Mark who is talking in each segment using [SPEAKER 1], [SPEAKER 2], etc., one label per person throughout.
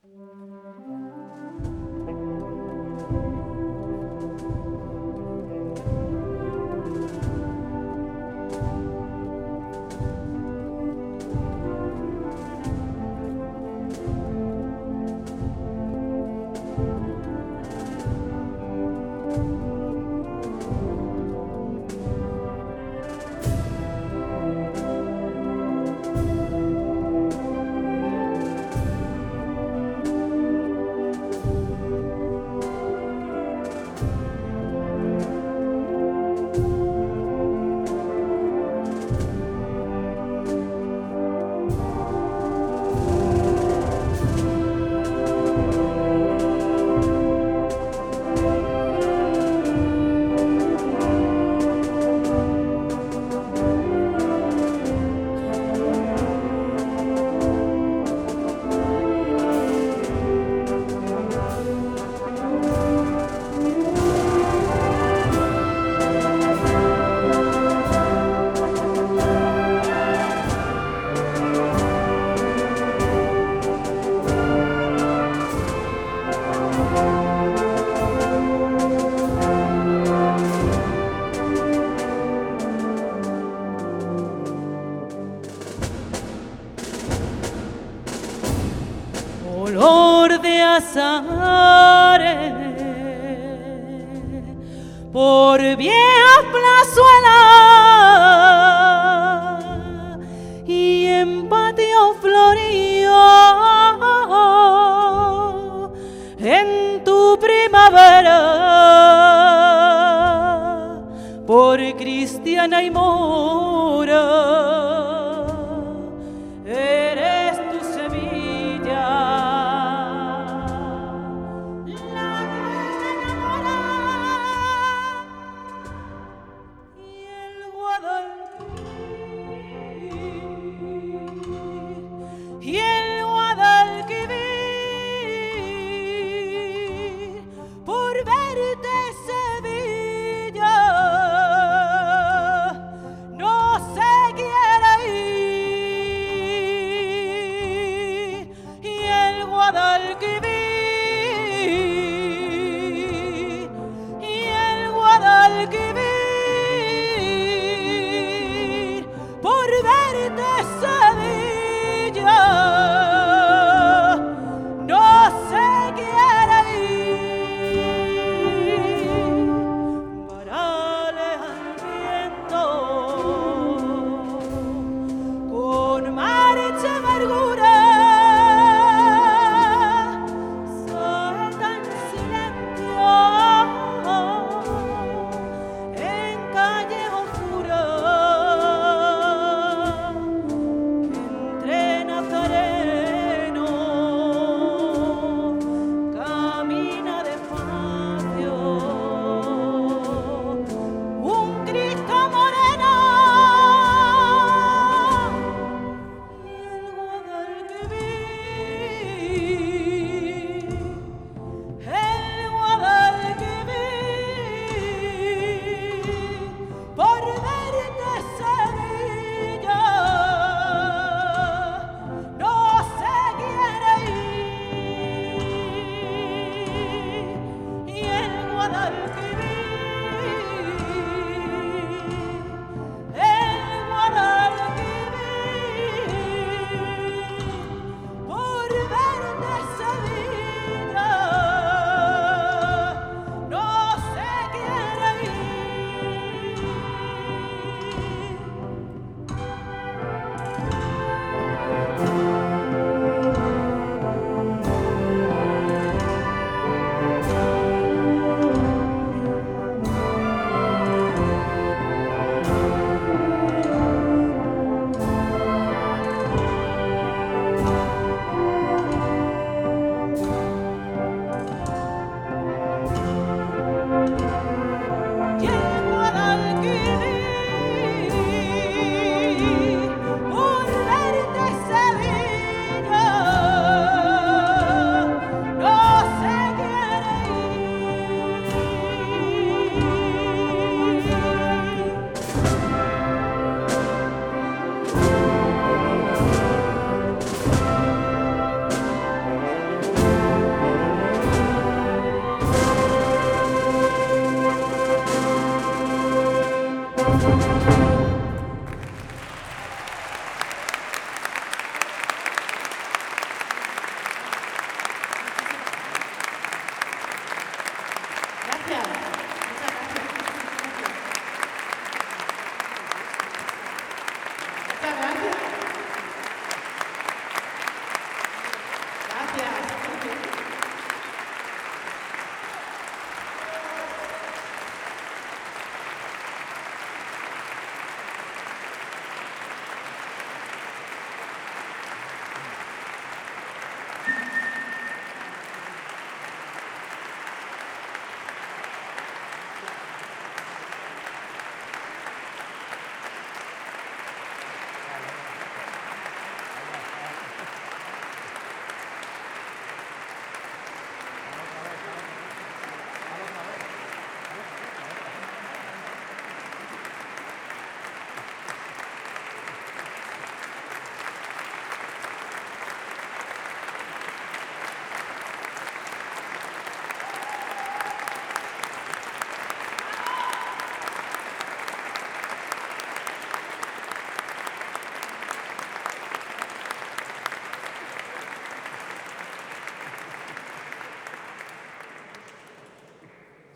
[SPEAKER 1] Olor de azares por viejas plazuelas y en patio florido en tu primavera por cristiana y mora. Eres tu Sevilla, la que enamora, y el Guadalquivir, por verte Sevilla, no se quiere ir, y el Guadalquivir, por verte Sevilla, no se quiere ir. Varales al viento con marcha amargura, salta en silencio en calle oscura, entre nazareno camina despacio un Cristo moreno, y el Guadalquivir, por verte Sevilla, no se quiere ir, y el Guadalquivir, por verte Sevilla, no se quiere ir.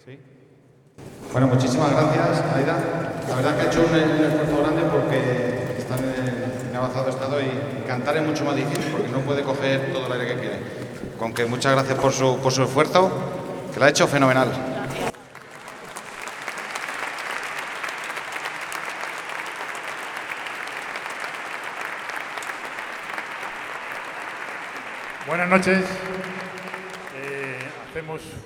[SPEAKER 2] Sí. Bueno, muchísimas gracias, Aida. La verdad que ha hecho un esfuerzo grande porque están en avanzado estado y cantar es mucho más difícil porque no puede coger todo el aire que quiere. Con que muchas gracias por su esfuerzo, que lo ha hecho fenomenal.
[SPEAKER 3] Buenas noches. Hacemos